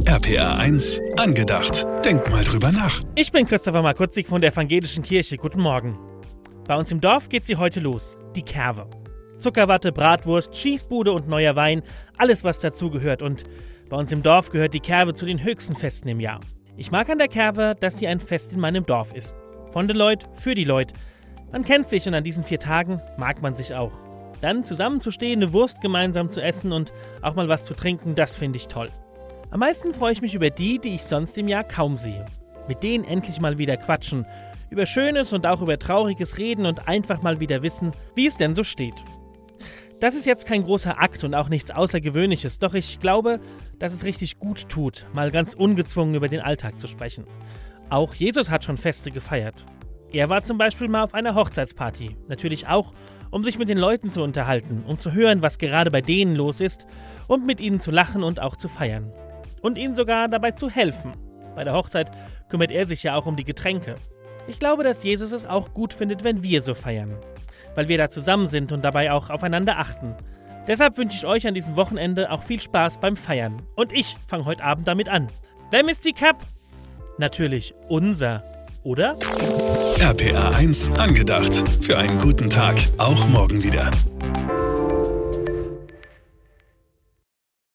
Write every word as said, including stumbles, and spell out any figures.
R P R eins angedacht. Denk mal drüber nach. Ich bin Christopher Markutzig von der Evangelischen Kirche. Guten Morgen. Bei uns im Dorf geht sie heute los. Die Kerwe. Zuckerwatte, Bratwurst, Schießbude und neuer Wein. Alles, was dazugehört. Und bei uns im Dorf gehört die Kerwe zu den höchsten Festen im Jahr. Ich mag an der Kerwe, dass sie ein Fest in meinem Dorf ist. Von den Leut, für die Leut. Man kennt sich und an diesen vier Tagen mag man sich auch. Dann zusammenzustehen, eine Wurst gemeinsam zu essen und auch mal was zu trinken, das finde ich toll. Am meisten freue ich mich über die, die ich sonst im Jahr kaum sehe. Mit denen endlich mal wieder quatschen, über Schönes und auch über Trauriges reden und einfach mal wieder wissen, wie es denn so steht. Das ist jetzt kein großer Akt und auch nichts Außergewöhnliches, doch ich glaube, dass es richtig gut tut, mal ganz ungezwungen über den Alltag zu sprechen. Auch Jesus hat schon Feste gefeiert. Er war zum Beispiel mal auf einer Hochzeitsparty, natürlich auch, um sich mit den Leuten zu unterhalten, um zu hören, was gerade bei denen los ist und mit ihnen zu lachen und auch zu feiern. Und ihnen sogar dabei zu helfen. Bei der Hochzeit kümmert er sich ja auch um die Getränke. Ich glaube, dass Jesus es auch gut findet, wenn wir so feiern. Weil wir da zusammen sind und dabei auch aufeinander achten. Deshalb wünsche ich euch an diesem Wochenende auch viel Spaß beim Feiern. Und ich fange heute Abend damit an. Wem ist die Cup? Natürlich unser, oder? R P R eins angedacht. Für einen guten Tag, auch morgen wieder.